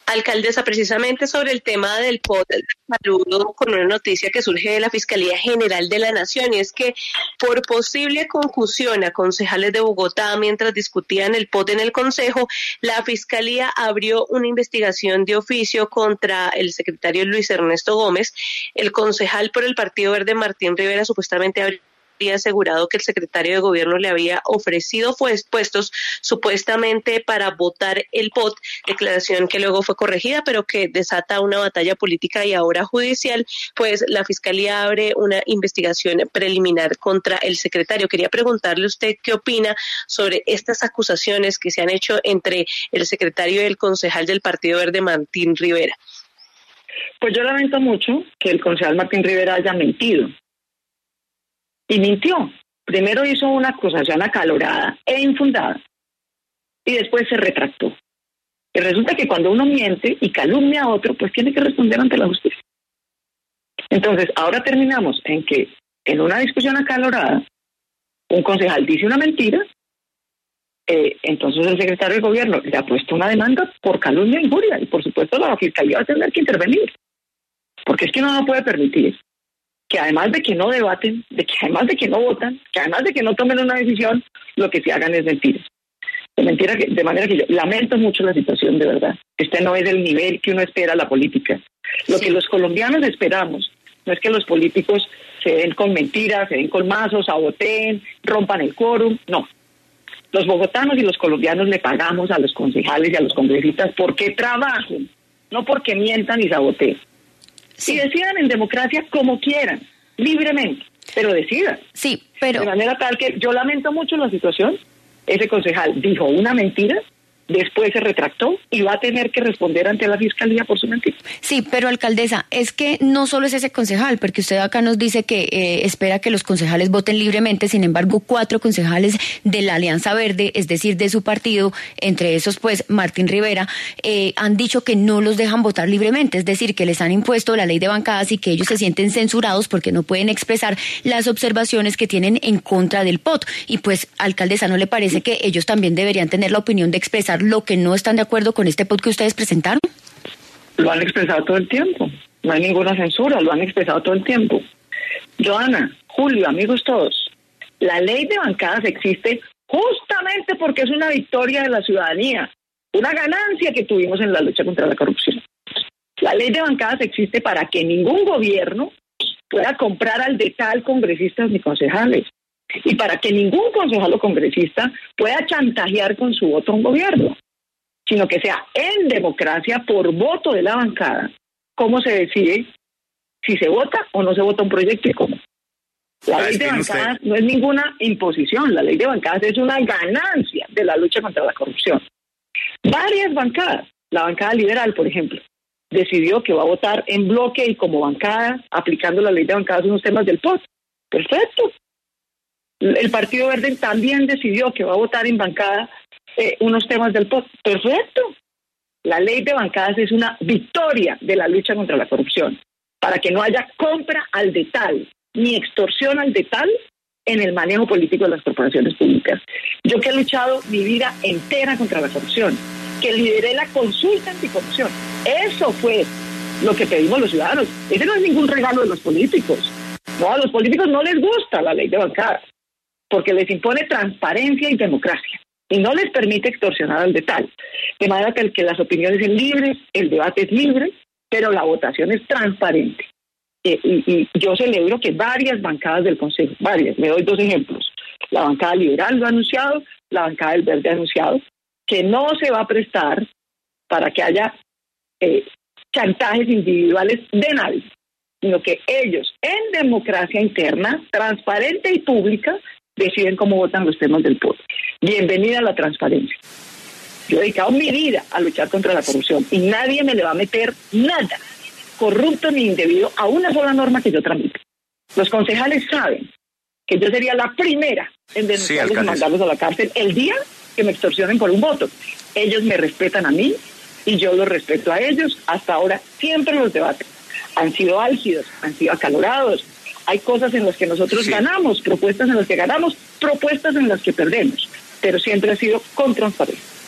Alcaldesa, precisamente sobre el tema del POT, saludo con una noticia que surge de la Fiscalía General de la Nación, y es que por posible concusión a concejales de Bogotá mientras discutían el POT en el Consejo, la Fiscalía abrió una investigación de oficio contra el secretario Luis Ernesto Gómez. El concejal por el Partido Verde, Martín Rivera, supuestamente habría asegurado que el secretario de gobierno le había ofrecido puestos supuestamente para votar el POT, declaración que luego fue corregida, pero que desata una batalla política y ahora judicial, pues la Fiscalía abre una investigación preliminar contra el secretario. Quería preguntarle a usted qué opina sobre estas acusaciones que se han hecho entre el secretario y el concejal del Partido Verde, Martín Rivera. Pues yo lamento mucho que el concejal Martín Rivera haya mentido. Y mintió. Primero hizo una acusación acalorada e infundada y después se retractó. Y resulta que cuando uno miente y calumnia a otro, pues tiene que responder ante la justicia. Entonces, ahora terminamos en que en una discusión acalorada, un concejal dice una mentira, entonces el secretario de gobierno le ha puesto una demanda por calumnia e injuria, y por supuesto la Fiscalía va a tener que intervenir, porque es que uno no puede permitir que además de que no debaten, además de que no votan, que además de que no tomen una decisión, lo que se hagan es mentiras. De manera que yo lamento mucho la situación, de verdad. Este no es el nivel que uno espera a la política. Lo que los colombianos esperamos no es que los políticos se den con mentiras, se den con mazos, saboteen, rompan el quórum, no. Los bogotanos y los colombianos le pagamos a los concejales y a los congresistas porque trabajen, no porque mientan y saboteen. Sí. Y decidan en democracia como quieran, libremente, pero decidan. Sí, pero... De manera tal que yo lamento mucho la situación. Ese concejal dijo una mentira, después se retractó y va a tener que responder ante la Fiscalía por su mentira. Sí, pero alcaldesa, es que no solo es ese concejal, porque usted acá nos dice que espera que los concejales voten libremente. Sin embargo, 4 concejales de la Alianza Verde, es decir, de su partido, entre esos pues Martín Rivera, han dicho que no los dejan votar libremente, es decir, que les han impuesto la ley de bancadas y que ellos se sienten censurados porque no pueden expresar las observaciones que tienen en contra del POT. Y pues, alcaldesa, ¿no le parece que ellos también deberían tener la opinión de expresar lo que no están de acuerdo con este POT que ustedes presentaron? Lo han expresado todo el tiempo. No hay ninguna censura, lo han expresado todo el tiempo. Joana, Julio, amigos todos, la ley de bancadas existe justamente porque es una victoria de la ciudadanía, una ganancia que tuvimos en la lucha contra la corrupción. La ley de bancadas existe para que ningún gobierno pueda comprar al detal congresistas ni concejales, y para que ningún concejal o congresista pueda chantajear con su voto a un gobierno, sino que sea en democracia, por voto de la bancada, cómo se decide si se vota o no se vota un proyecto y cómo. La ley de bancadas no es ninguna imposición, la ley de bancadas es una ganancia de la lucha contra la corrupción. Varias bancadas, la bancada liberal, por ejemplo, decidió que va a votar en bloque y como bancada, aplicando la ley de bancadas unos temas del POT. Perfecto. El Partido Verde también decidió que va a votar en bancada unos temas del POT. Perfecto. La ley de bancadas es una victoria de la lucha contra la corrupción, para que no haya compra al detal, ni extorsión al detal en el manejo político de las corporaciones públicas. Yo que he luchado mi vida entera contra la corrupción, que lideré la consulta anticorrupción, eso fue lo que pedimos los ciudadanos. Ese no es ningún regalo de los políticos. No, a los políticos no les gusta la ley de bancadas, porque les impone transparencia y democracia, y no les permite extorsionar al detal. De manera que las opiniones son libres, el debate es libre, pero la votación es transparente. Y yo celebro que varias bancadas del Consejo, le doy 2 ejemplos. La bancada liberal lo ha anunciado, la bancada del Verde ha anunciado que no se va a prestar para que haya chantajes individuales de nadie, sino que ellos, en democracia interna, transparente y pública, deciden cómo votan los temas del POT. Bienvenida a la transparencia. Yo he dedicado mi vida a luchar contra la corrupción y nadie me le va a meter nada corrupto ni indebido a una sola norma que yo tramite. Los concejales saben que yo sería la primera en denunciarlos y mandarlos a la cárcel el día que me extorsionen por un voto. Ellos me respetan a mí y yo los respeto a ellos. Hasta ahora siempre los debates han sido álgidos, han sido acalorados. Hay cosas en las que nosotros ganamos, propuestas en las que ganamos, propuestas en las que perdemos, pero siempre ha sido con transparencia.